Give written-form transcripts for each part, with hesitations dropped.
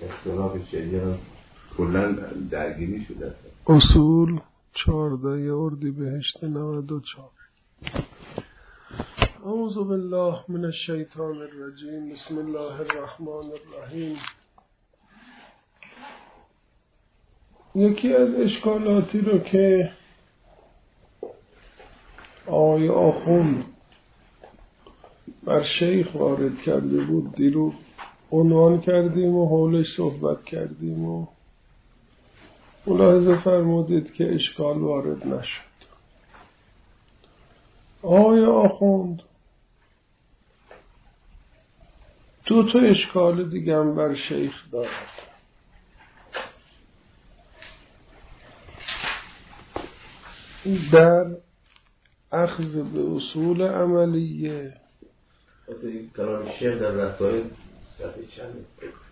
اختلاف شدید کلن درگیری شده. اصول 14 اردیبهشت 94. اعوذ بالله من الشیطان الرجیم. بسم الله الرحمن الرحیم. یکی از اشکالاتی رو که آقای آخوند بر شیخ وارد کرده بود دیرو عنوان کردیم و حولش صحبت کردیم و ملاحظه فرمودید که اشکال وارد نشد. آقای آخوند دو تا اشکال دیگه هم بر شیخ دارد. در اخذ به اصول عملیه کلام شیخ در رسائل صفحه چند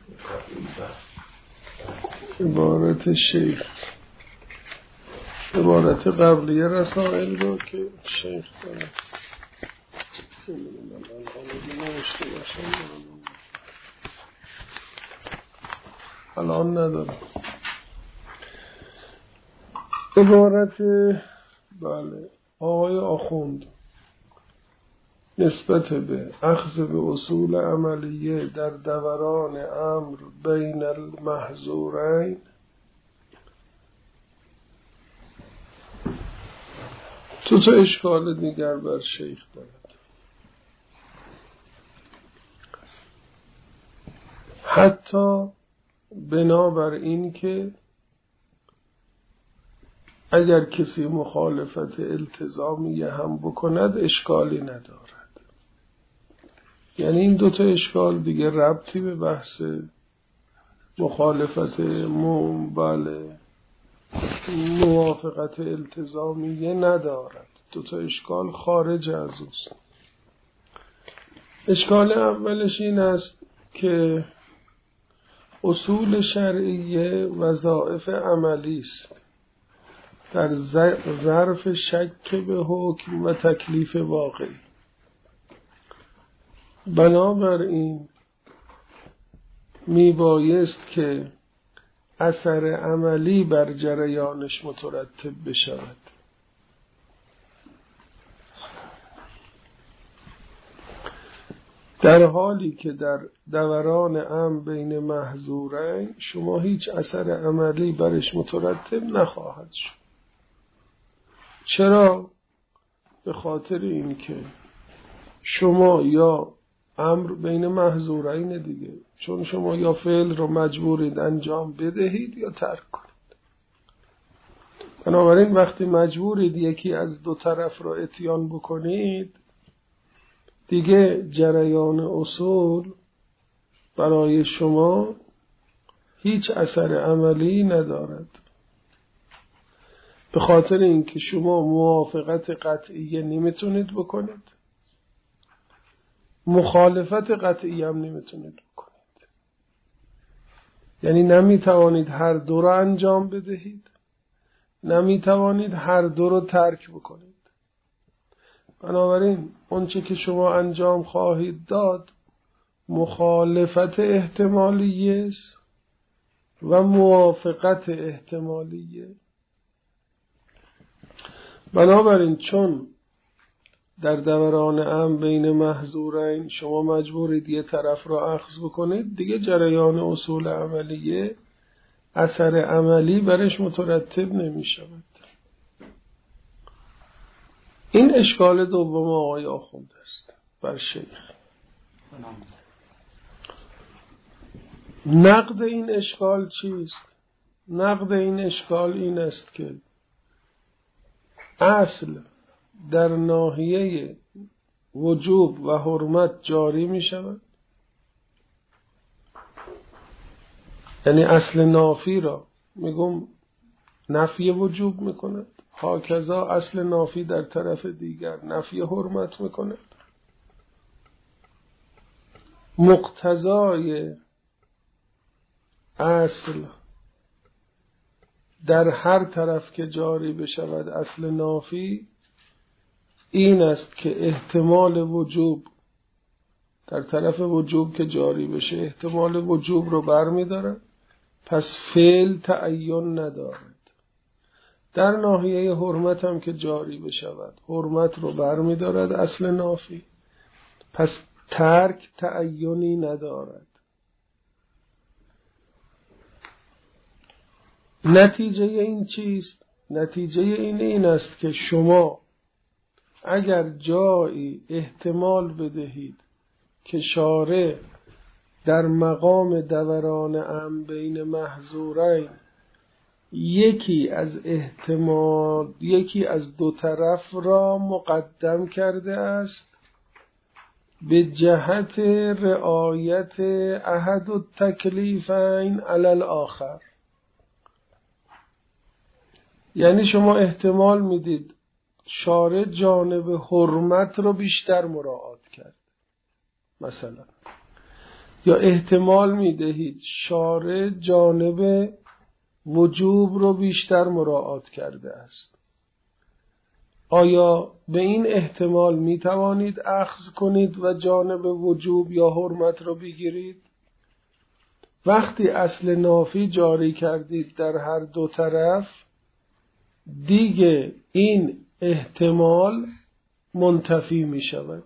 عبارت شیخ، عبارت قبلی رسائل رو که شیخ داره الان ندارم. عبارت بله آقای آخوند نسبت به اخذ به اصول عملیه در دوران امر بین المحظورین تو اشکال دیگر بر شیخ دارد. حتی بنابر این که اگر کسی مخالفت التزامیه هم بکند اشکالی ندارد. یعنی این دوتا اشکال دیگه ربطی به بحث مخالفت موافقت التزامیه ندارد. دوتا اشکال خارج از اوست. اشکال اولش این است که اصول شرعیه وظایف عملی است در ظرف شک به حکم و تکلیف واقعی. بنابراین میبایست که اثر عملی بر جریانش مترتب بشود. در حالی که در دوران امر بین محظورین شما هیچ اثر عملی برش مترتب نخواهد شد. چرا؟ به خاطر اینکه شما یا امر بین محظورین دیگه، چون شما یا فعل رو مجبورید انجام بدهید یا ترک کنید. بنابراین وقتی مجبورید یکی از دو طرف رو اتیان بکنید دیگه جریان اصول برای شما هیچ اثر عملی ندارد. به خاطر اینکه شما موافقت قطعیه نمیتونید بکنید، مخالفت قطعی هم نمیتونید بکنید. یعنی نمیتوانید هر دو رو انجام بدهید، نمیتوانید هر دو رو ترک بکنید. بنابراین اونچه که شما انجام خواهید داد مخالفت احتمالیه است و موافقت احتمالیه. بنابراین چون در دوران امر بین محظورین شما مجبورید یه طرف را اخذ بکنید دیگه جریان اصول عملیه اثر عملی برش مترتب نمی شود. این اشکال دوم آقای آخوند است بر شیخ. نقد این اشکال چیست؟ نقد این اشکال این است که اصل در ناحیه وجوب و حرمت جاری می شود. یعنی اصل نافی را میگم نفی وجوب می کند، هاکذا اصل نافی در طرف دیگر نفی حرمت می کند. مقتضای اصل در هر طرف که جاری بشود اصل نافی این است که احتمال وجوب در طرف وجوب که جاری بشه احتمال وجوب رو برمی‌داره، پس فعل تعین ندارد. در ناحیه حرمت هم که جاری بشود حرمت رو برمی‌دارد اصل نافی، پس ترک تعینی ندارد. نتیجه این چیست؟ نتیجه این است که شما اگر جایی احتمال بدهید که شارع در مقام دوران امر بین محظورین یکی از دو طرف را مقدم کرده است به جهت رعایت احد التکلیفین علی الاخر، یعنی شما احتمال میدید شارع جانب حرمت رو بیشتر مراعات کرد مثلا، یا احتمال میدهید شارع جانب وجوب رو بیشتر مراعات کرده است. آیا به این احتمال میتوانید اخذ کنید و جانب وجوب یا حرمت رو بگیرید؟ وقتی اصل نافی جاری کردید در هر دو طرف دیگه این احتمال منتفی می شود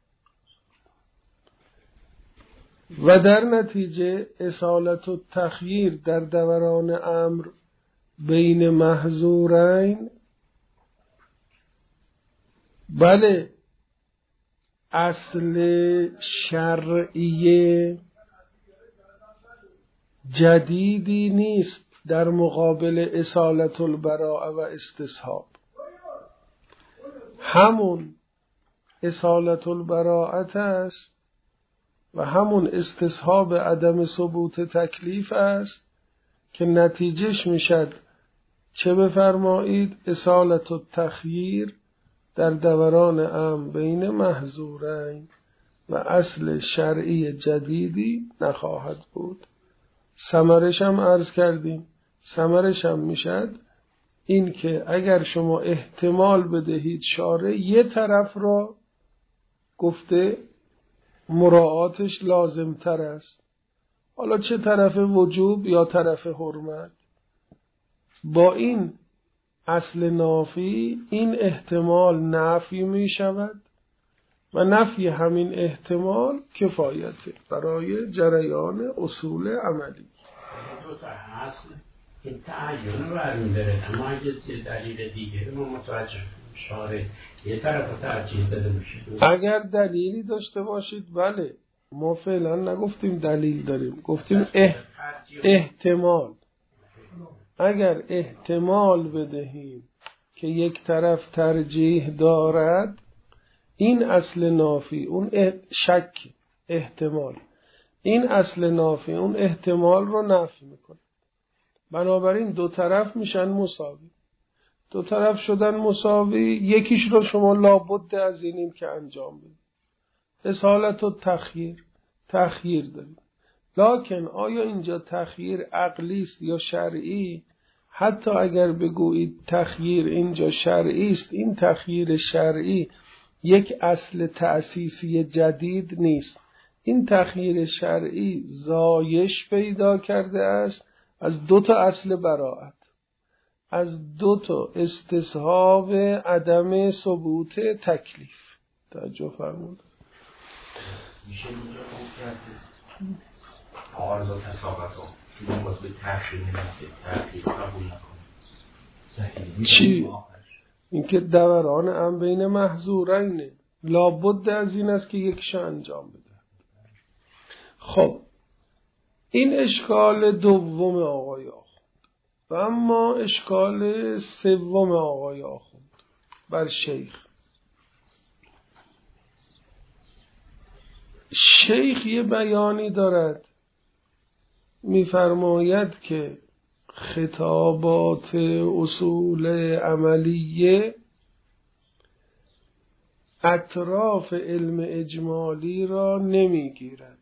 و در نتیجه اصالت و تخییر در دوران امر بین محظورین بله اصل شرعی جدیدی نیست در مقابل اصالت البراءه و استصحاب. همون اصالت البراءت است و همون استصحاب عدم ثبوت تکلیف است که نتیجهش میشد چه بفرمایید اصالت التخییر در دوران امر بین محظورین و اصل شرعی جدیدی نخواهد بود. ثمرش هم عرض کردیم، ثمرش هم میشد این که اگر شما احتمال بدهید شارع یه طرف را گفته مراعاتش لازم تر است، حالا چه طرف وجوب یا طرف حرمت، با این اصل نافی این احتمال نفی می شود و نفی همین احتمال کفایته برای جریان اصول عملی. دو تا اصل این تعین رو برمی داره، اما اگه دلیل دیگه ما متوجه شارع یه طرف رو ترجیح بده میشه. اگر دلیلی داشته باشید بله، ما فعلا نگفتیم دلیل داریم، گفتیم احتمال. اگر احتمال بدهیم که یک طرف ترجیح دارد این اصل نافی اون شک احتمال، این اصل نافی اون احتمال رو نفی میکنه. بنابراین دو طرف میشن مساوی. دو طرف شدن مساوی، یکیش رو شما لابد از اینیم که انجام بدید. اصالت و تخییر دارید. لکن آیا اینجا تخییر عقلی است یا شرعی؟ حتی اگر بگویید تخییر اینجا شرعی است، این تخییر شرعی یک اصل تأسیسی جدید نیست. این تخییر شرعی زایش پیدا کرده است از دو تا اصل براءت، از دو تا استصحاب عدم ثبوت تکلیف. توجه فرمود. میشه اینجا عارض و تساقط رو شما باز به تخییر نمیسید تخییر قبول نکنید. چی؟ اینکه دوران امر بین محظورینه، لابد از این است که یکش انجام بده. خب این اشکال دوم آقای آخوند و اما اشکال سوم آقای آخوند بر شیخ یه بیانی دارد، میفرماید که خطابات اصول عملیه اطراف علم اجمالی را نمیگیرد.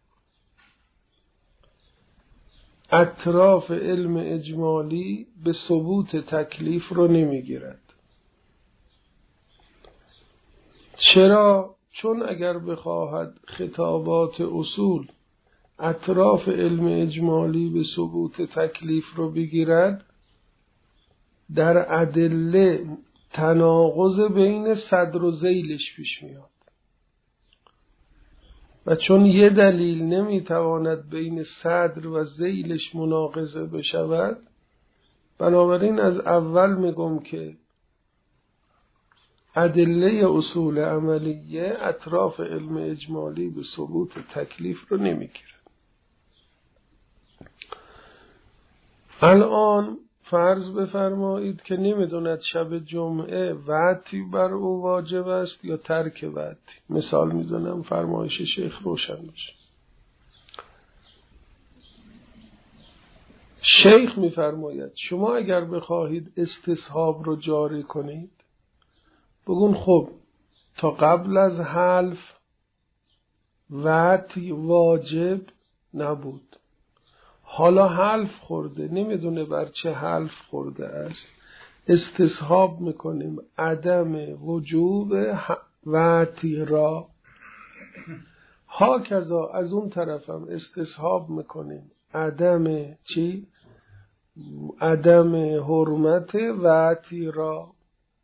اطراف علم اجمالی به ثبوت تکلیف را نمیگیرد. چرا؟ چون اگر بخواهد خطابات اصول اطراف علم اجمالی به ثبوت تکلیف رو بگیرد، در ادله تناقض بین صدر و ذیلش پیش میاد و چون یه دلیل نمیتواند بین صدر و ذیلش مناقضه بشود، بنابراین از اول میگم که ادله اصول عملیه اطراف علم اجمالی به ثبوت تکلیف رو نمیگیره. الان فرض بفرمایید که نمیدوند شب جمعه وعدی بر او واجب است یا ترک وعدی. مثال میزنم فرمایش شیخ روشن بشه. شیخ میفرماید شما اگر بخواهید استصحاب رو جاری کنید، بگون خب تا قبل از حلف وعدی واجب نبود، حالا حلف خورده، نمیدونه بر چه حلف خورده است، استصحاب میکنیم عدم وجوب وعدی را. هاکذا از اون طرفم استصحاب میکنیم عدم چی؟ عدم حرمت وعدی را.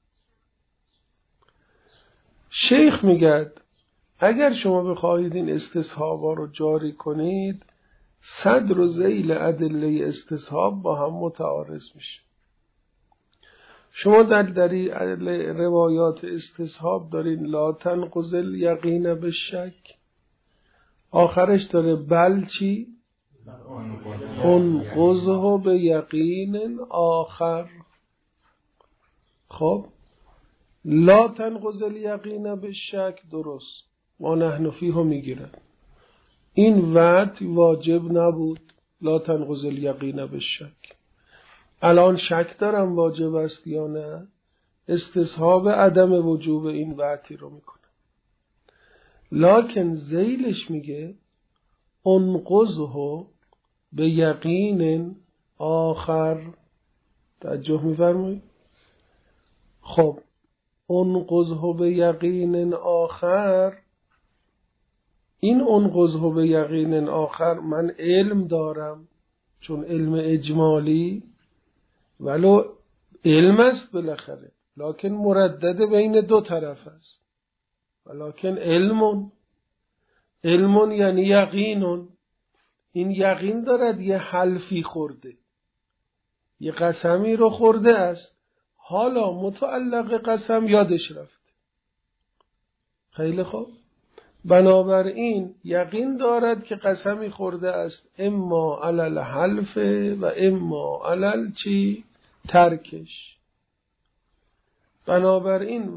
شیخ میگد اگر شما بخواهید این استصحابا رو جاری کنید، صدر و ذیل ادله استصحاب با هم متعارض میشه. شما در روایات استصحاب دارین لا تنقض الیقین بالشک، آخرش داره بل چی؟ انقضه به یقین آخر. خب لا تنقض الیقین بالشک درست، ما نحن فیه میگیرن این وعد واجب نبود، لا تنقض الیقین بالشک. الان شک دارم واجب است یا نه، استصحاب عدم وجوب این وعدی رو میکنه. لکن ذیلش میگه انقضه به یقین آخر. توجه میفرمایید؟ خب انقضه به یقین آخر، این انقضه به یقین آخر من علم دارم، چون علم اجمالی ولو علم است بالاخره، لکن مردد بین دو طرف است. ولکن علم یعنی یقین، این یقین دارد یه حلفی خورده، یه قسمی رو خورده است، حالا متعلق قسم یادش رفته. خیلی خوب، بنابراین یقین دارد که قسمی خورده است، اما علل حلف و اما علل چی؟ ترکش. بنابراین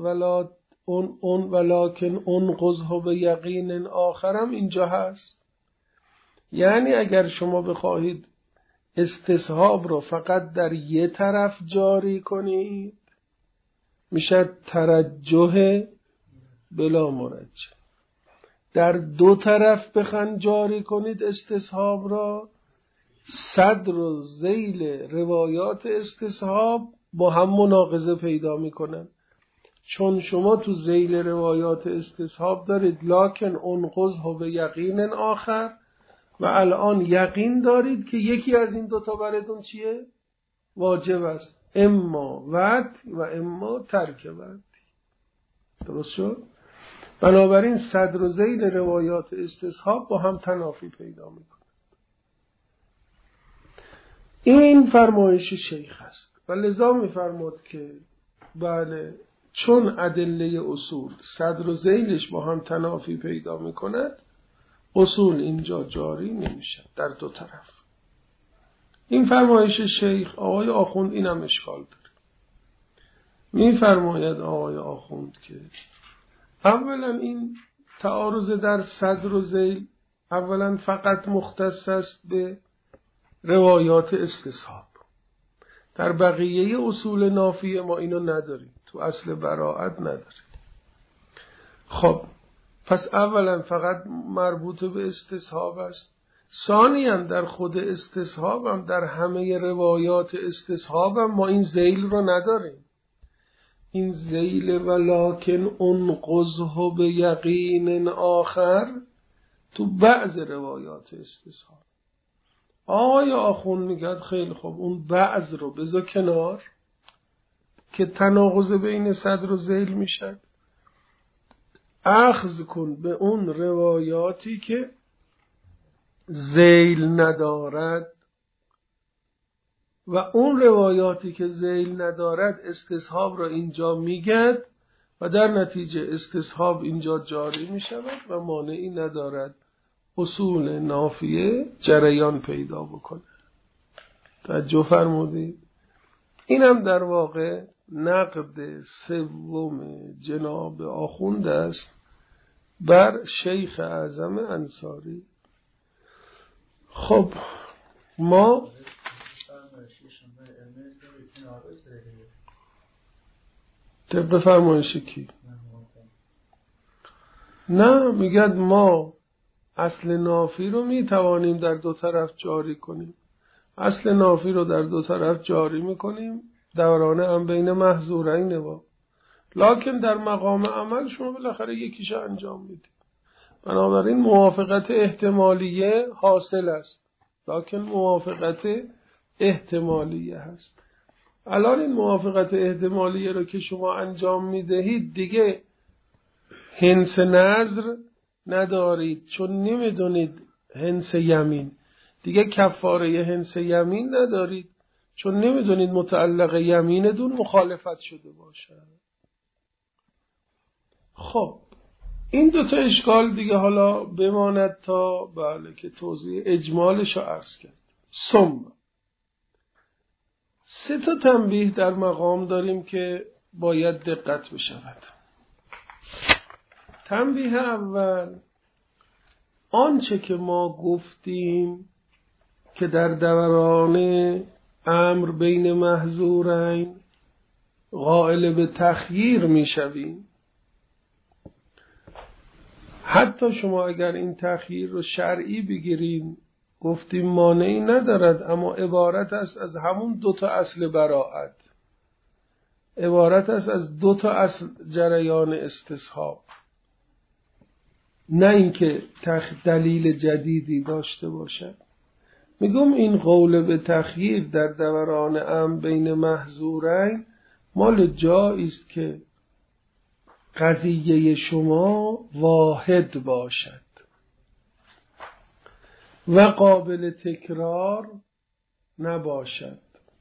ولکن انقضه به یقین آخرم اینجا هست. یعنی اگر شما بخواهید استصحاب رو فقط در یه طرف جاری کنید، میشه ترجح بلا مرجح. در دو طرف بخواید جاری کنید استصحاب را، صدر و ذیل روایات استصحاب با هم مناقضه پیدا میکنن. چون شما تو ذیل روایات استصحاب دارید لکن انقضه به یقین آخر، و الان یقین دارید که یکی از این دوتا براتون چیه؟ واجب است، اما وعد و اما ترک وعد. درست شد؟ بنابراین صدر و ذیل روایات استصحاب با هم تنافی پیدا میکنه. این فرمایش شیخ است و لذا میفرماد که بله، چون ادله اصول صدر و ذیلش با هم تنافی پیدا میکند، اصول اینجا جاری نمیشه در دو طرف. این فرمایش شیخ آقای آخوند اینم اشکال داره. میفرماید آقای آخوند که اولا این تعارض در صدر و ذیل اولا فقط مختص است به روایات استصحاب. در بقیه اصول نافیه ما اینو نداریم، تو اصل براءت نداریم. خب پس اولا فقط مربوط به استصحاب است. ثانیاً در خود استصحاب هم، در همه روایات استصحاب هم ما این ذیل رو نداریم. این ذیل ولکن انقضه به یقین آخر تو بعض روایات استصحاب. آقای آخوند میگه خیلی خوب اون بعض رو بذار کنار که تناقض بین صدر و ذیل میشد، اخذ کن به اون روایاتی که ذیل ندارد و اون روایاتی که ذیل ندارد استصحاب را اینجا میگد و در نتیجه استصحاب اینجا جاری میشود و مانعی ندارد اصول نافیه جریان پیدا بکنه. توجه فرمودید؟ اینم در واقع نقد سوم جناب آخوند است بر شیخ اعظم انصاری. خب ما طبق فرمایش کی؟ نه، میگد ما اصل نافی رو میتوانیم در دو طرف جاری کنیم. اصل نافی رو در دو طرف جاری میکنیم، دورانه هم بین محظورین با، لکن در مقام عمل شما بالاخره یکیش انجام میدید. بنابراین موافقت احتمالیه حاصل است، لکن موافقت احتمالیه هست. الان این موافقت احتمالیه رو که شما انجام میدهید دیگه هنس نظر ندارید، چون نمیدونید هنس یمین، دیگه کفاره هنس یمین ندارید چون نمیدونید متعلق یمین دون مخالفت شده باشه. خب این دوتا اشکال دیگه حالا بماند تا بله که توضیح اجمالش رو عرض کرد. سه تا تنبیه در مقام داریم که باید دقت بشود. تنبیه اول، آنچه که ما گفتیم که در دوران امر بین محظورین قائل به تخییر میشویم، حتی شما اگر این تخییر رو شرعی بگیریم گفتیم مانعی ندارد، اما عبارت است از همون دوتا اصل براءت، عبارت است از دوتا اصل جریان استصحاب، نه اینکه دلیل جدیدی داشته باشد. میگم این قول به تخییر در دوران امر بین محظورین مال جایی است که قضیه شما واحد باشد و قابل تکرار نباشد.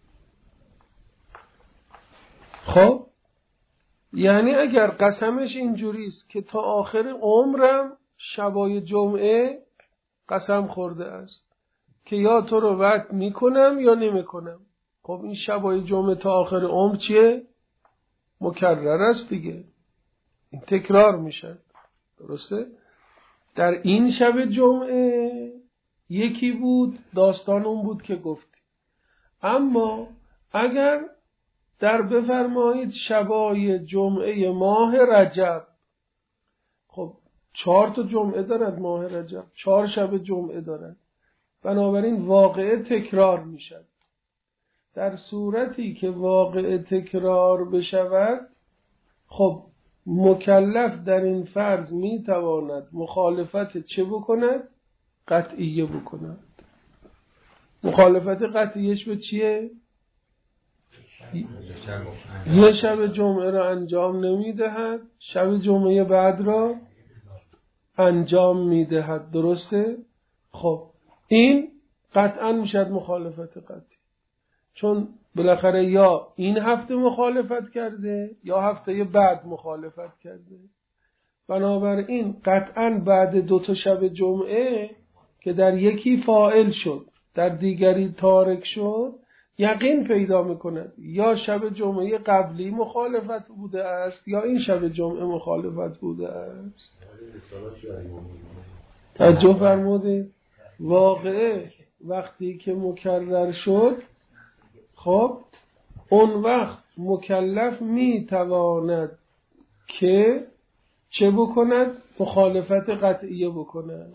خب یعنی اگر قسمش اینجوری است که تا آخر عمرم شبای جمعه قسم خورده است که یا تو رو وعد میکنم یا نمیکنم، خب این شبای جمعه تا آخر عمر چیه؟ مکرر است دیگه، این تکرار میشه. درسته؟ در این شب جمعه یکی بود، داستان اون بود که گفتی. اما اگر در بفرمایید شبای جمعه ماه رجب، خب 4 تا جمعه دارد ماه رجب، 4 شب جمعه دارد، بنابراین واقعه تکرار میشد. در صورتی که واقعه تکرار بشود، خب مکلف در این فرض میتواند مخالفت چه بکند؟ قطعیه بکند. مخالفت قطعیش به چیه؟ یه شب جمعه را انجام نمیدهد، شب جمعه بعد را انجام میدهد. درسته؟ خب این قطعا میشد مخالفت قطعی، چون بالاخره یا این هفته مخالفت کرده یا هفته بعد مخالفت کرده. بنابراین قطعا بعد 2 تا شب جمعه که در یکی فاعل شد در دیگری تارک شد، یقین پیدا میکند یا شب جمعه قبلی مخالفت بوده است یا این شب جمعه مخالفت بوده است. توجه فرمودید؟ واقعه وقتی که مکرر شد، خب اون وقت مکلف میتواند که چه بکند؟ مخالفت قطعیه بکند.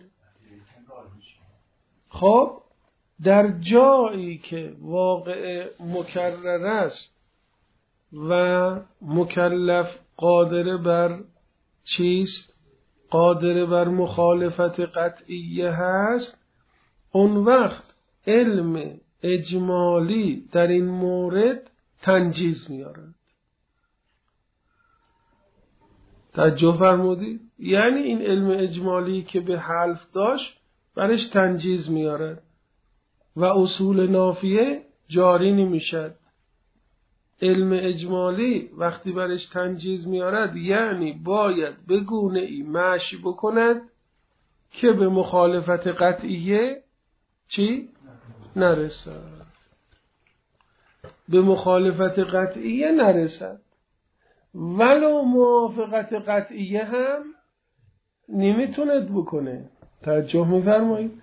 خب در جایی که واقع مکرر است و مکلف قادر بر چیست؟ قادر بر مخالفت قطعیه هست، اون وقت علم اجمالی در این مورد تنجیز میارد. توجه فرمودید؟ یعنی این علم اجمالی که به حلف داشت برش تنجیز میارد و اصول نافیه جاری نمیشد. علم اجمالی وقتی برش تنجیز میارد یعنی باید به گونه ای مشی بکند که به مخالفت قطعیه چی؟ نرسد. به مخالفت قطعیه نرسد، ولو موافقت قطعیه هم نمیتوند بکنه. توجه میفرمایید؟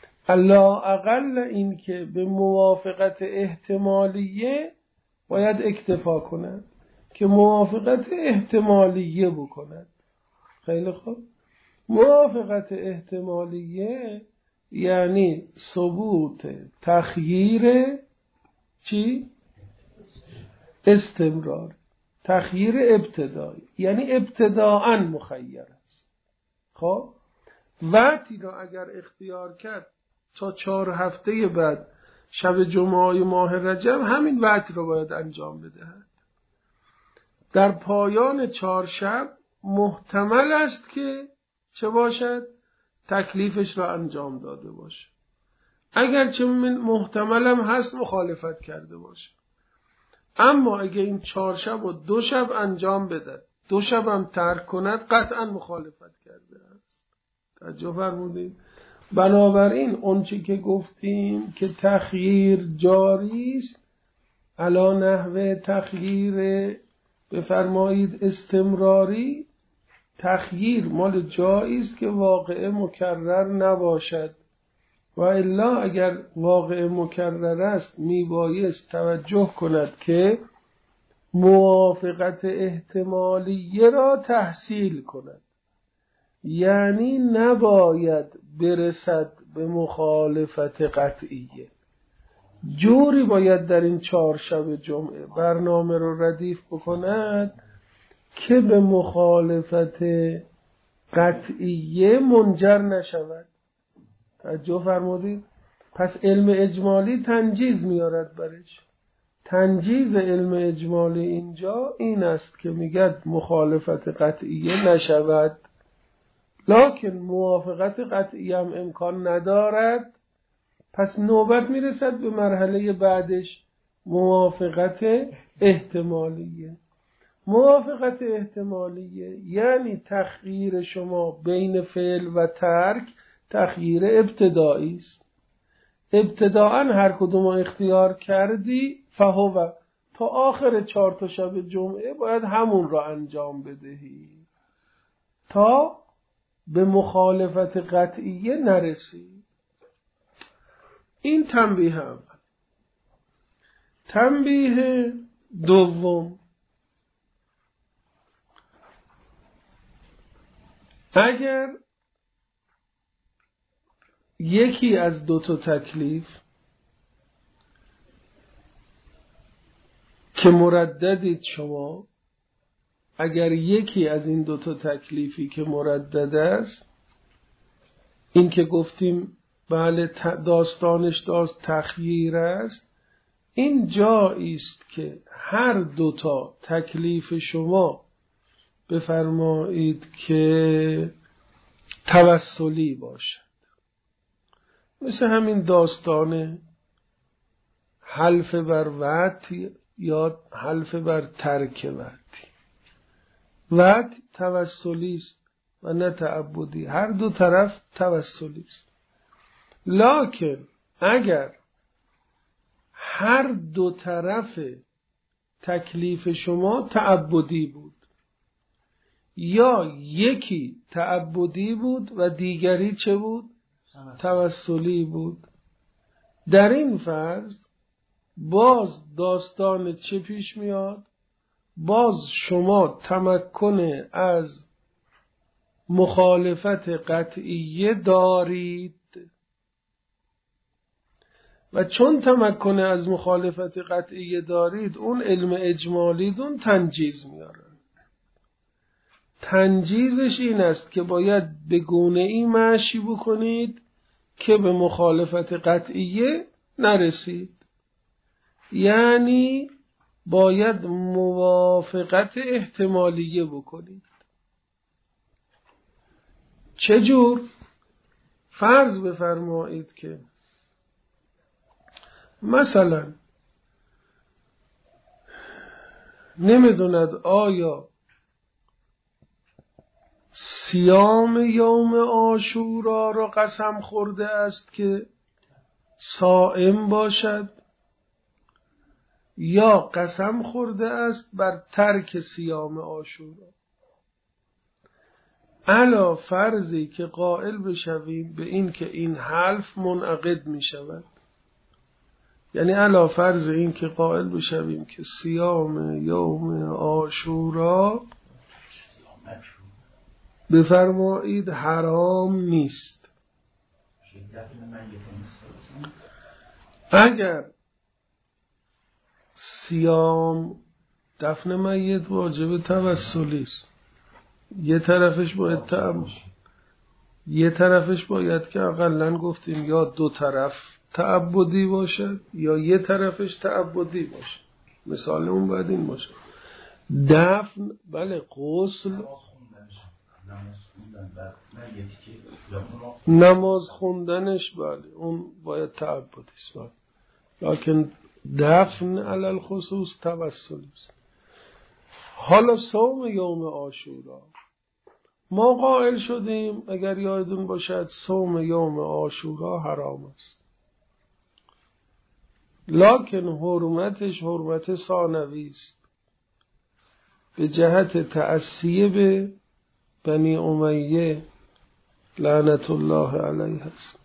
لااقل این که به موافقت احتمالیه باید اکتفا کند که موافقت احتمالیه بکند. خیلی خوب. موافقت احتمالیه یعنی ثبوت تخییر چی؟ استمرار. تخییر ابتدایی یعنی ابتداءً مخیر است. خب وقتی را اگر اختیار کرد تا 4 هفته بعد شب جمعه ماه رجب همین وقت را باید انجام بدهد. در پایان 4 شب محتمل است که چه باشد؟ تکلیفش را انجام داده باشه. اگرچه محتمل هم هست مخالفت کرده باشه، اما اگه این 4 شب و 2 شب انجام بده، 2 شب هم ترک کند، قطعا مخالفت کرده است. توجه فرمودید؟ بنابراین اون چی که گفتیم که تخییر جاری است، علا نحوه تخییر بفرمایید استمراری، تخییر مال جایی است که واقع مکرر نباشد، و الا اگر واقع مکرر است میبایست توجه کند که موافقت احتمالیه را تحصیل کند، یعنی نباید برسد به مخالفت قطعیه. جوری باید در این 4 شب جمعه برنامه رو ردیف بکند که به مخالفت قطعیه منجر نشود. توجه فرمودید؟ پس علم اجمالی تنجیز میارد برش. تنجیز علم اجمالی اینجا این است که میگد مخالفت قطعیه نشود، لکن موافقت قطعی هم امکان ندارد. پس نوبت میرسد به مرحله بعدش، موافقت احتمالیه. موافقت احتمالیه یعنی تخییر شما بین فعل و ترک تخییر ابتدایی است. ابتداءً هر کدوم اختیار کردی فهو، تا آخر 4 تا شب جمعه باید همون را انجام بدهی تا به مخالفت قطعیه نرسی. این تنبیه اول. تنبیه دوم، اگر یکی از 2 تا تکلیف که مرددید شما، اگر یکی از این 2 تا تکلیفی که مردد است، این که گفتیم بله داستانش تخییر است، این جایی است که هر 2 تا تکلیف شما بفرمایید که توسلی باشد. مثل همین داستان حلف بر وعد یا حلف بر ترک وعد. وعد توسلی است و نه تعبدی، هر 2 طرف توسلی است. لکن اگر هر 2 طرف تکلیف شما تعبدی بود یا یکی تعبدی بود و دیگری چه بود؟ توسلی بود، در این فرض باز داستان چه پیش میاد؟ باز شما تمکن از مخالفت قطعیه دارید. و چون تمکن از مخالفت قطعی دارید، اون علم اجمالی دون تنجیز میارن. تنجیزش این است که باید به گونه ای مشی بکنید که به مخالفت قطعیه نرسید. یعنی باید موافقت احتمالیه بکنید. چجور؟ فرض بفرمایید که مثلا نمیدوند آیا صیام یوم عاشورا را قسم خورده است که صائم باشد، یا قسم خورده است بر ترک صیام عاشورا. علا فرضی که قائل بشویم به این که این حلف منعقد می شود، یعنی علا فرض این که قائل بشویم که صیام یوم عاشورا بفرمایید حرام نیست. اگر صیام دفن میت واجب توسلی است، یه طرفش باید که اقلن گفتیم یا دو طرف تعبدی باشد یا یه طرفش تعبدی باشد. مثال اون باید این باشه. دفن بله، غسل، نماز خوندنش بله اون باید تعبدی است، لکن دفن علل خصوص توسلی است. حالا صوم یوم عاشورا ما قائل شدیم اگر یادتون باشد صوم یوم عاشورا حرام است، لکن حرمتش حرمت ثانوی است به جهت تأسیه به بنی امیه لعنت الله علیه است.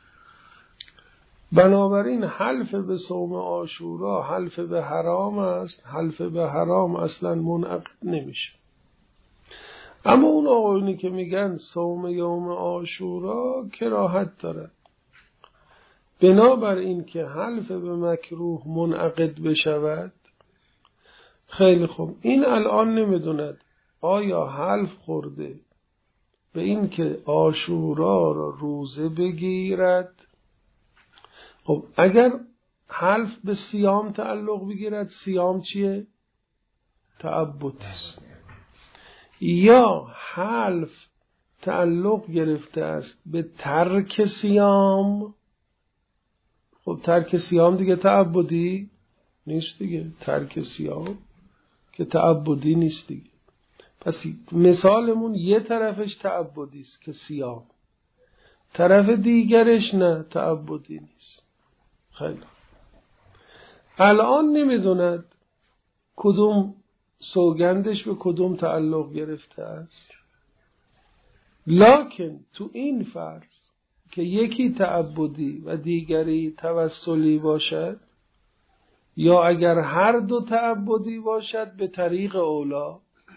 بنابراین حلف به صوم عاشورا حلف به حرام است. حلف به حرام اصلا منعقد نمیشه. اما اون آقایونی که میگن صوم یوم عاشورا کراهت دارد، بنابراین که حلف به مکروه منعقد بشود. خیلی خوب، این الان نمیدوند آیا حلف خورده به این که عاشورا را روزه بگیرد. خب اگر حلف به صیام تعلق بگیرد، صیام چیه؟ تعبدی است. یا حلف تعلق گرفته است به ترک صیام. خب ترک صیام دیگه تعبدی نیست دیگه، ترک صیام که تعبدی نیست دیگه. پس مثالمون یه طرفش تعبدی است که صیام، طرف دیگرش نه تعبدی نیست. خیلی الان نمیدوند کدوم سوگندش به کدوم تعلق گرفته است، لکن تو این فرض که یکی تعبدی و دیگری توسلی باشد، یا اگر هر دو تعبدی باشد به طریق اولا،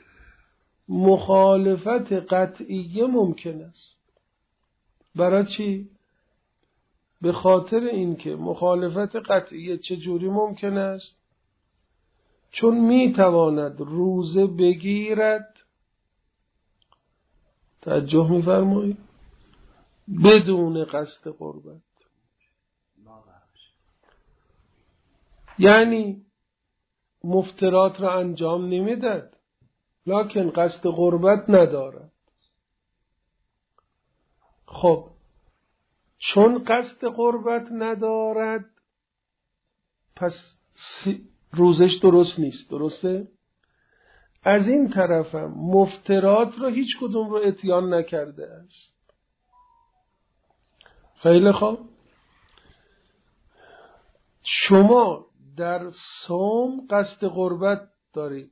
مخالفت قطعیه ممکن است. برای چی؟ به خاطر اینکه مخالفت قطعیه چجوری ممکن است؟ چون میتواند روزه بگیرد، توجه میفرمایید، بدون قصد قربت. یعنی مفترات را انجام نمیداد لکن قصد قربت ندارد. خب چون قصد قربت ندارد پس روزش درست نیست، درسته؟ از این طرفم مفترات را هیچ کدوم رو اتیان نکرده است. خیلی خوب، شما در صوم قصد قربت دارید،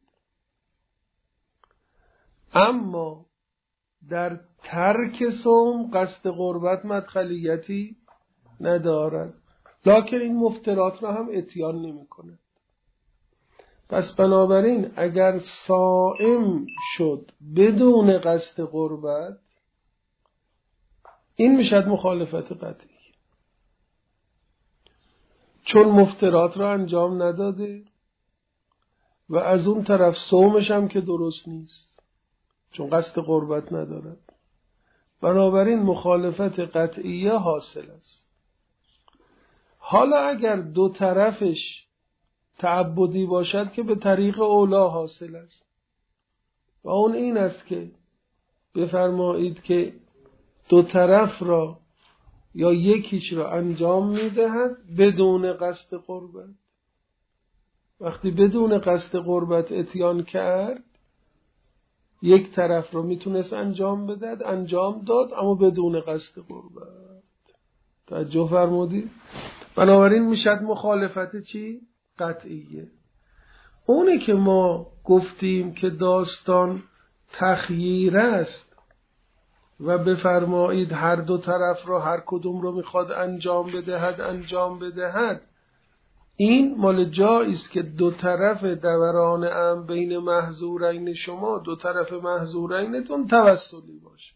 اما در ترک صوم قصد قربت مدخلیتی ندارد، لکن این مفترات را هم اتیان نمی کند. پس بنابراین اگر صائم شد بدون قصد قربت، این میشد مخالفت قطعی. چون مفترات را انجام نداده و از اون طرف صومش هم که درست نیست چون قصد قربت ندارد، بنابراین مخالفت قطعیه حاصل است. حالا اگر دو طرفش تعبدی باشد که به طریق اولا حاصل است و اون این است که بفرمایید که دو طرف را یا یکیش را انجام میدهد بدون قصد قربت. وقتی بدون قصد قربت اتیان کرد یک طرف رو میتونست انجام داد اما بدون قصد قربت. توجه فرمودید؟ بنابراین میشد مخالفت چی؟ قطعیه. اونی که ما گفتیم که داستان تخییر است و بفرمایید هر دو طرف رو هر کدوم رو میخواد انجام بدهد، این مال جایی است که دو طرف دوران ام بین محظورین شما، دو طرف محظورینتون توسلی باشه.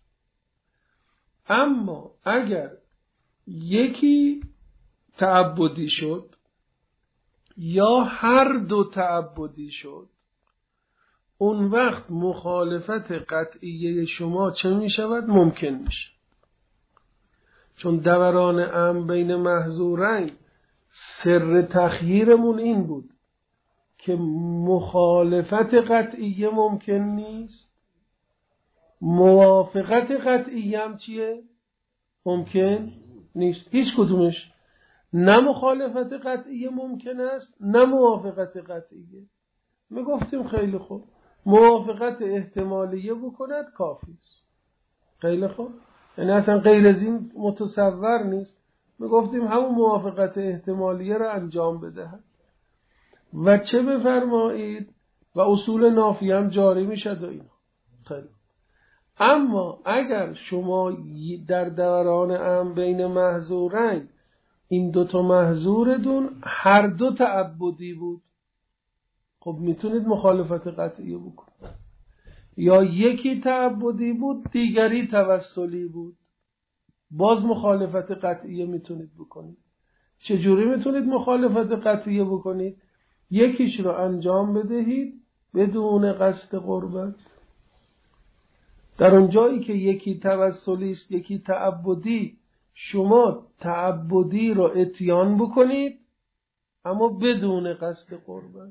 اما اگر یکی تعبدی شد یا هر دو تعبدی شد، اون وقت مخالفت قطعیه شما چه می شود؟ ممکن میشه. چون دوران ام بین محظورین سر تخییرمون این بود که مخالفت قطعیه ممکن نیست، موافقت قطعیه هم چیه؟ ممکن نیست. هیچ کدومش. نه مخالفت قطعیه ممکن است نه موافقت قطعیه. می گفتیم خیلی خوب موافقت احتمالیه بکند کافی است. خیلی خوب، یعنی اصلا غیر از این متصور نیست. می گفتیم همون موافقت احتمالیه را انجام بدهد و چه بفرمایید و اصول نافی هم جاری می شد و اینا. خیلی. اما اگر شما در دوران ام بین محظورین این دوتا محظوردون هر دو تعبدی بود، خب میتونید مخالفت قطعیه بکنید. یا یکی تعبدی بود دیگری توسلی بود، باز مخالفت قطعیه میتونید بکنید. چجوری میتونید مخالفت قطعیه بکنید؟ یکیش رو انجام بدهید بدون قصد قربت. در اون جایی که یکی توسلی است یکی تعبدی، شما تعبدی رو اتیان بکنید اما بدون قصد قربت.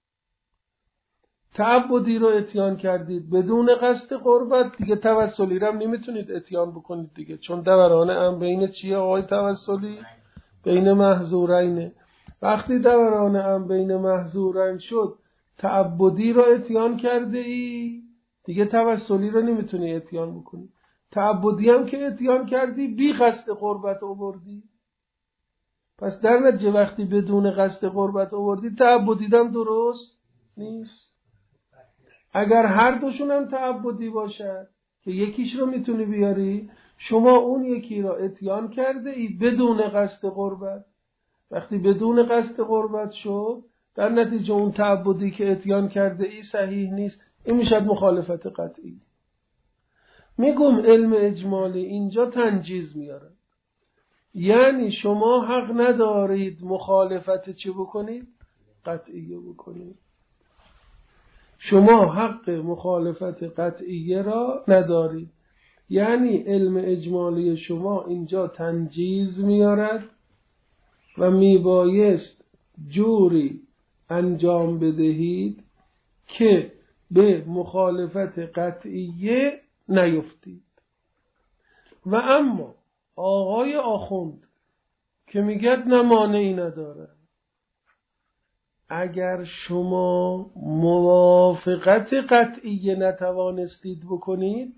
تعبدی رو اتیان کردید بدون قصد قربت، دیگه توسلی رو هم نمیتونید اتیان بکنید دیگه، چون دوران ام بین چیه آقای توسلی؟ بین محظورینه. وقتی دوران ام بین محظورین شد تعبدی رو اتیان کرده ای، دیگه توسلی رو نمیتونی اتیان بکنی. تعبدی هم که اتیان کردی بی قصد قربت آوردی، پس در نتیجه وقتی بدون قصد قربت آوردی تعبدی هم درست نیست. اگر هر دوشون هم تعبدی باشد که یکیش رو میتونی بیاری، شما اون یکی را اتیان کرده ای بدون قصد قربت. وقتی بدون قصد قربت شد در نتیجه اون تعبدی که اتیان کرده ای صحیح نیست. این میشد مخالفت قطعی. میگم علم اجمالی اینجا تنجیز میاره، یعنی شما حق ندارید مخالفت چه بکنید؟ قطعیه بکنید. شما حق مخالفت قطعیه را ندارید، یعنی علم اجمالی شما اینجا تنجیز میارد و میبایست جوری انجام بدهید که به مخالفت قطعیه نیفتید. و اما آقای آخوند که میگد نه مانعی نداره، اگر شما موافقت قطعیه نتوانستید بکنید،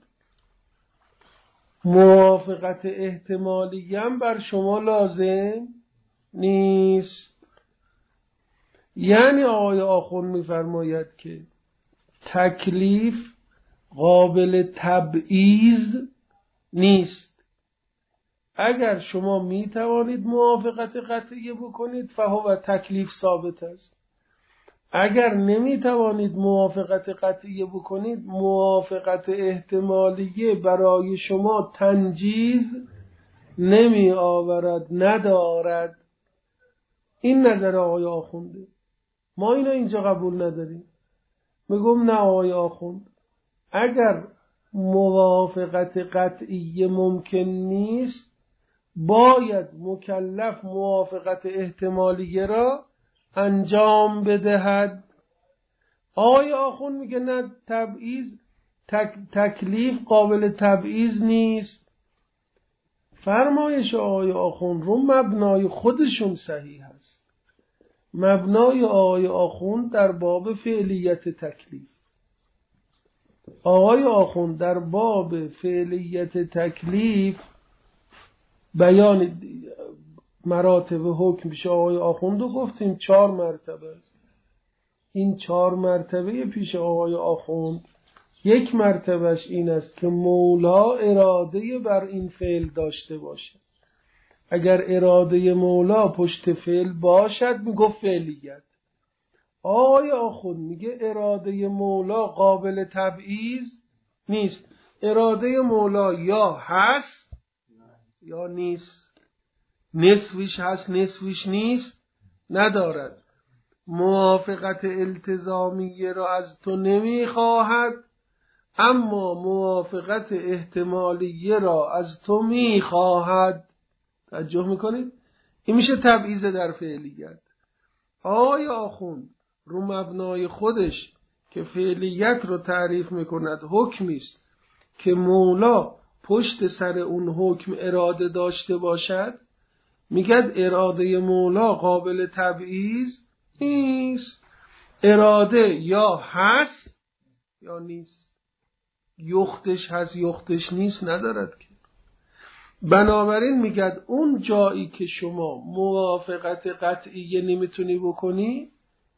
موافقت احتمالی هم بر شما لازم نیست. یعنی آقای آخوند میفرماید که تکلیف قابل تبعیض نیست. اگر شما می توانید موافقت قطعیه بکنید فهو تکلیف ثابت است. اگر نمی توانید موافقت قطعیه بکنید، موافقت احتمالیه برای شما تنجیز نمی آورد، ندارد. این نظر آقای آخونده. ما اینو اینجا قبول نداریم. میگم نه آقای آخوند، اگر موافقت قطعی ممکن نیست باید مکلف موافقت احتمالیه را انجام بدهد. آقای آخوند میگه نه، تبعیض تکلیف قابل تبعیض نیست. فرمایش آقای آخوند رو مبنای خودشون صحیح هست. مبنای آقای آخوند در باب فعلیت تکلیف. آقای آخوند در باب فعلیت تکلیف بیان مراتب حکم پیش آقای آخوند رو گفتیم 4 مرتبه است. این 4 مرتبه پیش آقای آخوند، 1 مرتبهش این است که مولا اراده بر این فعل داشته باشه. اگر اراده مولا پشت فعل باشد میگفت فعلیت. آقای آخوند میگه اراده مولا قابل تبعیض نیست. اراده مولا یا هست یا نیست. نصفش هست نصفش نیست، ندارد. موافقت التزامیه را از تو نمیخواهد، اما موافقت احتمالیه را از تو میخواهد. توجه میکنید؟ این میشه تبعیض در فعلیت. آقای آخوند رو مبنای خودش که فعلیت رو تعریف میکند حکمی است که مولا پشت سر اون حکم اراده داشته باشد، میگد اراده مولا قابل تبعیض نیست. اراده یا هست یا نیست. یختش هست یختش نیست ندارد که. بنابراین میگد اون جایی که شما موافقت قطعی نمیتونی بکنی،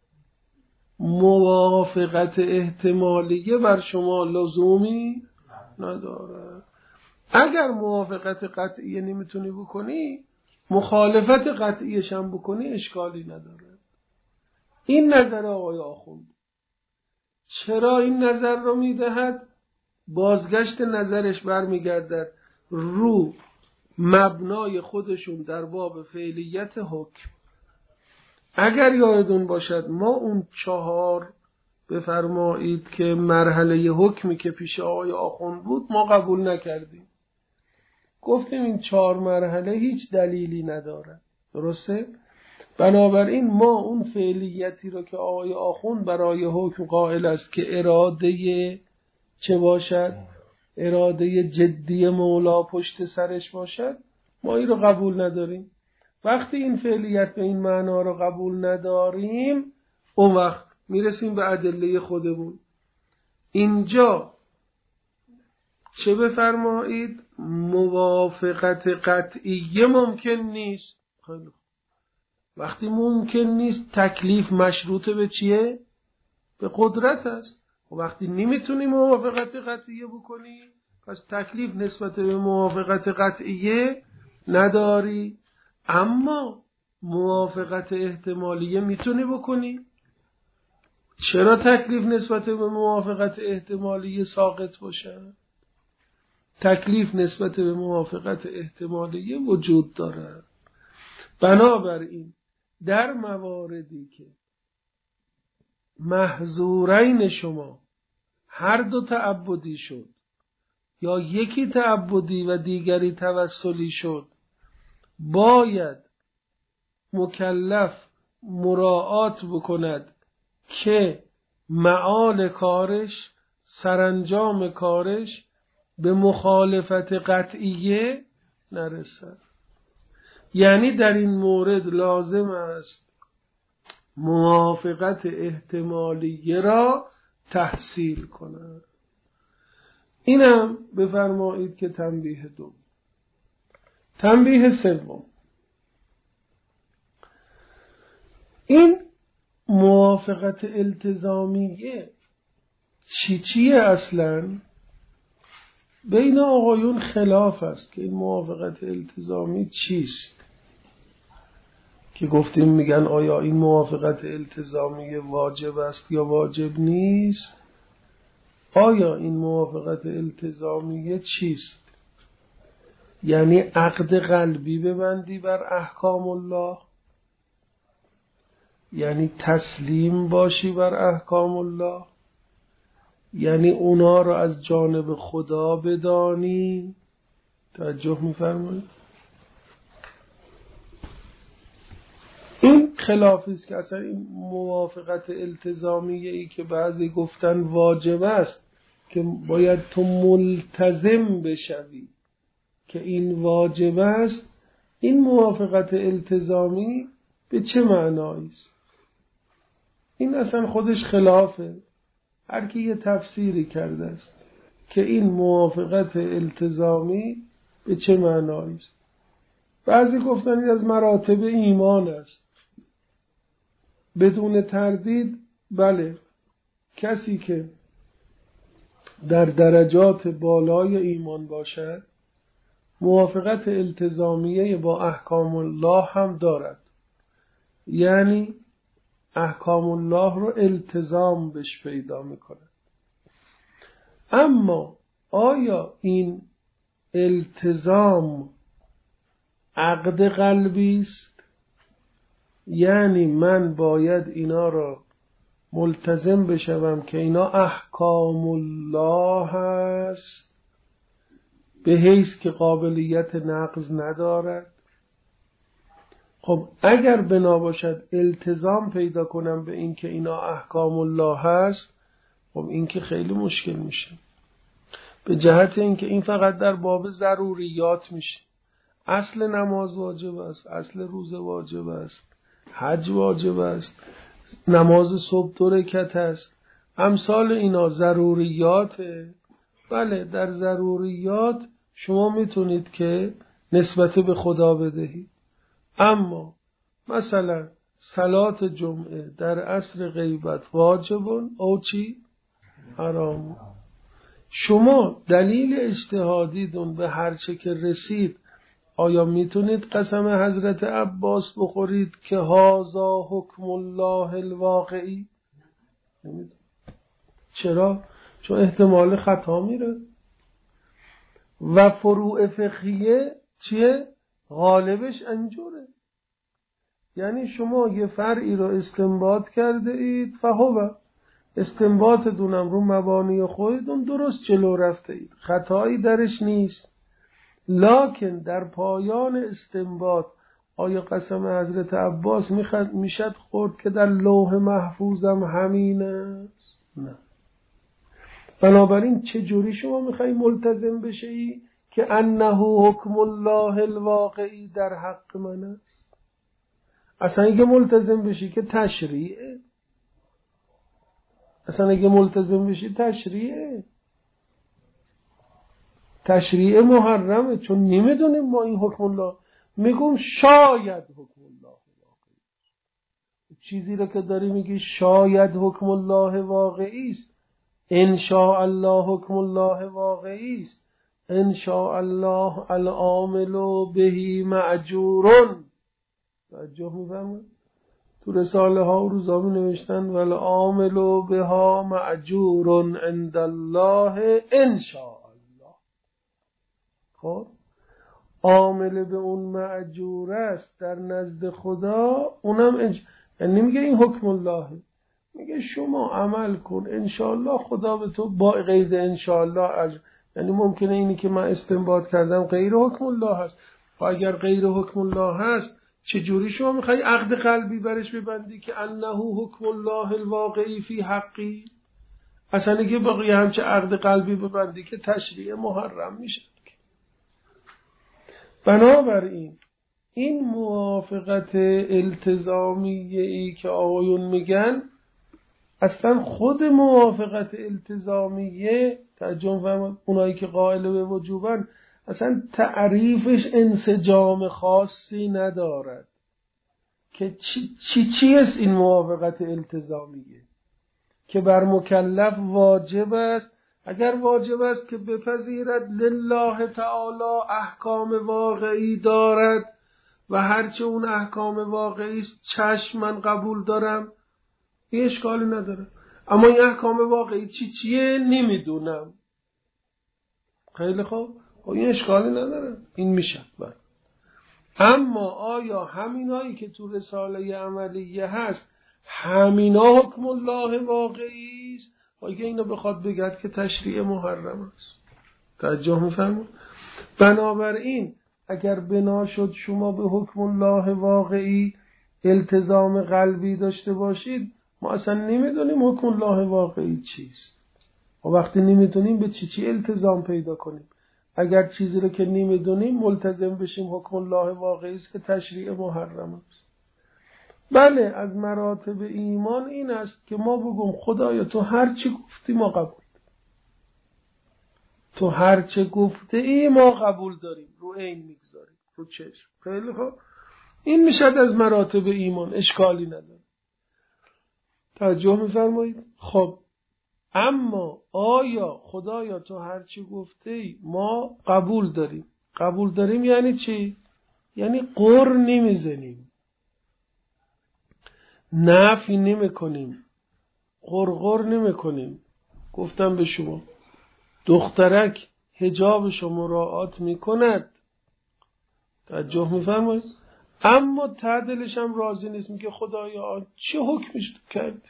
موافقت احتمالیه بر شما لزومی نداره. اگر موافقت قطعی نمیتونی بکنی، مخالفت قطعیش هم بکنی اشکالی نداره. این نظر آقای آخوند. چرا این نظر رو میدهد؟ بازگشت نظرش برمیگردد رو مبنای خودشون در باب فعلیت حکم. اگر یادتون باشد ما اون 4 بفرمایید که مرحله حکمی که پیش آقای آخوند بود ما قبول نکردیم. گفتیم این 4 مرحله هیچ دلیلی نداره. درسته؟ بنابراین ما اون فعلیتی رو که آقای آخوند برای حکم قائل است که اراده چه باشد؟ اراده جدی مولا پشت سرش باشد، ما این رو قبول نداریم. وقتی این فعلیت به این معنا رو قبول نداریم، اون وقت میرسیم به ادله خودمون. اینجا چه بفرمایید؟ موافقت قطعی ممکن نیست. خیلی خوب. وقتی ممکن نیست تکلیف مشروط به چیه؟ به قدرت است. وقتی نمیتونی موافقت قطعیه بکنی، پس تکلیف نسبت به موافقت قطعیه نداری. اما موافقت احتمالیه میتونی بکنی. چرا تکلیف نسبت به موافقت احتمالیه ساقط باشه؟ تکلیف نسبت به موافقت احتمالیه وجود داره. بنابراین در مواردی که محظورین شما هر دو تعبدی شد یا یکی تعبدی و دیگری توسلی شد، باید مکلف مراعات بکند که معال کارش، سرانجام کارش به مخالفت قطعیه نرسد. یعنی در این مورد لازم است موافقت احتمالیه را تحصیل کند. اینم بفرمایید که تنبیه 2. تنبیه 3. این موافقت التزامیه چیه اصلا؟ بین آقایون خلاف است که این موافقت التزامی چیست، که گفتیم میگن آیا این موافقت التزامی واجب است یا واجب نیست. آیا این موافقت التزامی چیست؟ یعنی عقد قلبی ببندی بر احکام الله، یعنی تسلیم باشی بر احکام الله، یعنی اونا رو از جانب خدا بدانی. توجه می‌فرمایید؟ این خلافی است که اصلا این موافقت التزامیه ای که بعضی گفتن واجب است که باید تو ملتزم بشوی که این واجب است، این موافقت التزامی به چه معنایی است؟ این اصلا خودش خلافه. هر کی یه تفسیری کرده است که این موافقت التزامی به چه معنایی است. بعضی گفتن این از مراتب ایمان است. بدون تردید بله، کسی که در درجات بالای ایمان باشد موافقت التزامیه با احکام الله هم دارد، یعنی احکام الله رو التزام بهش پیدا میکنه. اما آیا این التزام عقد قلبی است؟ یعنی من باید اینا رو ملتزم بشوم که اینا احکام الله هست به حیث که قابلیت نقض ندارد؟ خب اگر بنا باشد التزام پیدا کنم به این که اینا احکام الله هست، خب این که خیلی مشکل میشه، به جهت اینکه این فقط در باب ضروریات میشه. اصل نماز واجب است، اصل روزه واجب است، حج واجب است، نماز صبح 2 رکعت است، امثال اینا ضروریاته. بله، در ضروریات شما میتونید که نسبت به خدا بدهید، اما مثلا صلات جمعه در عصر غیبت واجبون او چی؟ حرام. شما دلیل اجتهادیتون به هر چه که رسید، آیا میتونید قسم حضرت عباس بخورید که هذا حکم الله الواقعی؟ نمیدونید. چرا؟ چون احتمال خطا میره. و فروع فقهیه چیه؟ غالبش انجوره. یعنی شما یه فرعی رو استنباط کرده اید، فهو استنباط دونم رو مبانی خودتون درست جلو رفته اید، خطایی درش نیست. لکن در پایان استنباط آیا قسم حضرت عباس میشد خورد که در لوح محفوظم همین است؟ نه. بنابراین چجوری شما میخوایی ملتزم بشی که انه حکم الله الواقعی در حق من است؟ اصلا اگه ملتزم بشی که تشریعه، اصلا اگه ملتزم بشی تشریع محرمه، چون نمیدونیم ما این حکم الله. میگم شاید حکم الله واقعی، چیزی رو که داری میگی شاید حکم الله واقعی است، ان شاء الله حکم الله واقعی است، ان شاء الله العامل به مأجورون. توجه می‌فرمایید؟ تو رساله ها و روزنامه نوشتن والعامل بها مأجورون عند الله ان شاء الله. خب عامل به اون مأجور است در نزد خدا، اونم یعنی میگه این حکم الله، میگه شما عمل کن انشاءالله خدا به تو با غیر انشاءالله اجر. یعنی ممکنه اینی که من استنباط کردم غیر حکم الله هست، و اگر غیر حکم الله هست چجوری شما میخوای عقد قلبی برش ببندی که انه حکم الله الواقعی فی حقی؟ اصلا که بقیه همچه عقد قلبی ببندی که تشریع محرم میشه. بنابراین این موافقت التزامیه ای که آقایون میگن، اصلا خود موافقت التزامیه ترجمه فرمود اونایی که قائل به وجوبن، اصلا تعریفش انسجام خاصی ندارد که چی است این موافقت التزامیه که بر مکلف واجب است. اگر واجب است که بپذیرد لله تعالی احکام واقعی دارد و هرچه اون احکام واقعی است چشم من قبول دارم، این اشکالی نداره. اما این احکام واقعی چیه نمیدونم، خیلی خوب، این اشکالی نداره، این میشه. اما آیا همینایی که تو رساله عملیه هست همینا حکم الله واقعی است. اگه اینو بخواد بگد که تشریع محرم است. توجه می‌فرمایید؟ بنابراین اگر بنا شد شما به حکم الله واقعی التزام قلبی داشته باشید، ما اصلا نمیدونیم حکم الله واقعی چیست. و وقتی نمیدونیم به چی التزام پیدا کنیم؟ اگر چیزی رو که نمیدونیم ملتزم بشیم حکم الله واقعی است که تشریع محرم است. بله، از مراتب ایمان این است که ما بگیم خدایا تو هر چی گفتی ما قبول داریم. تو هر چه گفته ای ما قبول داریم، رو عین میگذاریم، رو چشم. خیلی خوب، این میشد از مراتب ایمان، اشکالی نداره. توجه میفرمایید؟ خب اما آیا خدایا تو هر چی گفته ای ما قبول داریم؟ قبول داریم یعنی چی؟ یعنی قر نمیزنیم، نفی نمی کنیم، غرغر نمی کنیم. گفتم به شما دخترک حجابش رو مراعات می کند، توجه می فرمایید، اما ته دلش هم راضی نیست، میگه خدایا چه حکمش تو کرد؟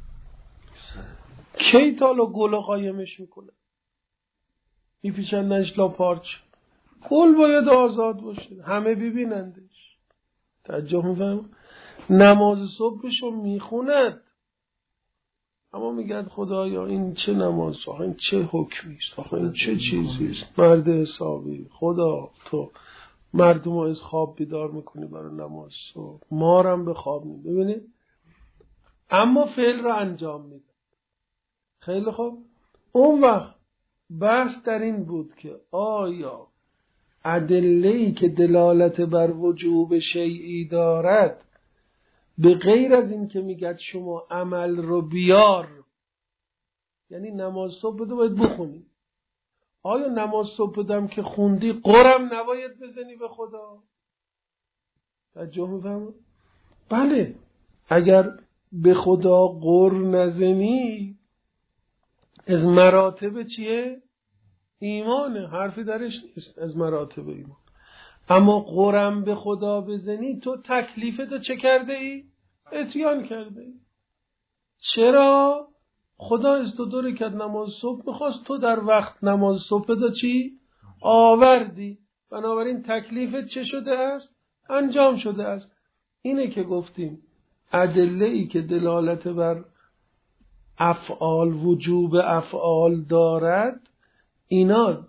کی تالا گل قایمش میکنه؟ میپیچندنش لا پارچ. گل باید آزاد باشه، همه ببینندش. توجه می فرمایید؟ نماز صبحشو میخوند، اما میگه خدایا این چه نماز، این چه حکمی است، این چه چیزی است؟ مرد حسابی، خدا تو مردم رو از خواب بیدار میکنی برای نماز صبح، مارم به خواب میدی. ببینید، اما فعل رو انجام میده. خیلی خوب، اون وقت بحث در این بود که آیا ادله‌ای که دلالت بر وجوب شیئی دارد به غیر از این که میگه شما عمل رو بیار، یعنی نماز صبح رو باید بخونی، آیا نماز صبح دم که خوندی قرم نباید بزنی به خدا؟ توجه می‌فهمی؟ بله، اگر به خدا قر نزنی از مراتب چیه؟ ایمانه، حرفی درش نیست، از مراتب ایمان. اما قرم به خدا بزنی تو تکلیفتو چه کرده ای؟ اتیان کرده ای. چرا؟ خدا از تو 2 رکعت نماز صبح میخواست، تو در وقت نماز صبح دا چی؟ آوردی. بنابراین تکلیفت چه شده است؟ انجام شده است. اینه که گفتیم ادله‌ای که دلالت بر افعال، وجوب افعال دارد، اینا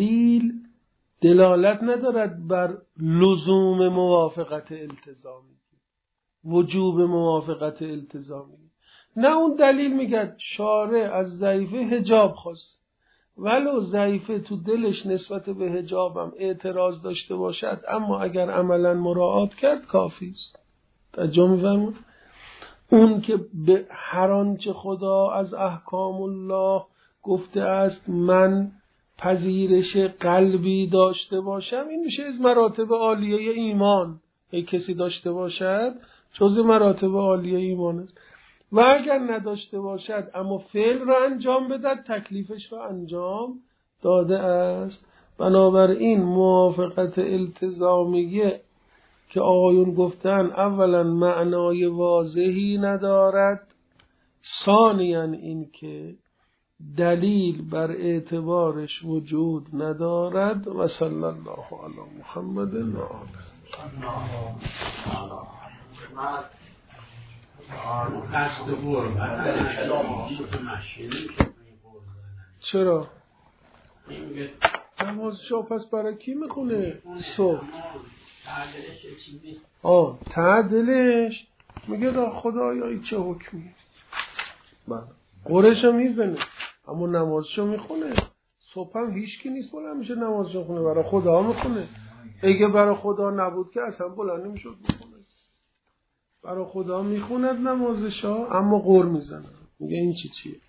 دلالت ندارد بر لزوم موافقت التزامی، وجوب موافقت التزامی. نه، اون دلیل میگه شارع از ضعیفه حجاب خواست، ولو ضعیفه تو دلش نسبت به حجابم اعتراض داشته باشد، اما اگر عملا مراعات کرد کافی است. توجه می‌فرمایید؟ اون که به هر آنچه خدا از احکام الله گفته است من پذیرش قلبی داشته باشم، این میشه از مراتب عالیه ایمان. کسی داشته باشد جز مراتب عالیه ایمان است. و اگر نداشته باشد اما فعل را انجام بدهد، تکلیفش را انجام داده است. بنابراین موافقت التزامیه که آقایون گفتن اولا معنای واضحی ندارد، ثانیاً این که دلیل بر اعتبارش وجود ندارد. و صلی الله علی محمد و آله. چرا؟ نماز شو پس برای کی میخونه صبح؟ تعدلش میگه خدایا چه حکمی؟ بله، قرشو میزنه اما نمازشو میخونه. صبح هم هیچ کی نیست بلند میشه نمازشو خونه، برای خدا میخونه. اگه برای خدا نبود که اصلا بلند نمیشد بخونه. برای خدا میخوند نمازشو اما قر میزنه. میگه این چیه؟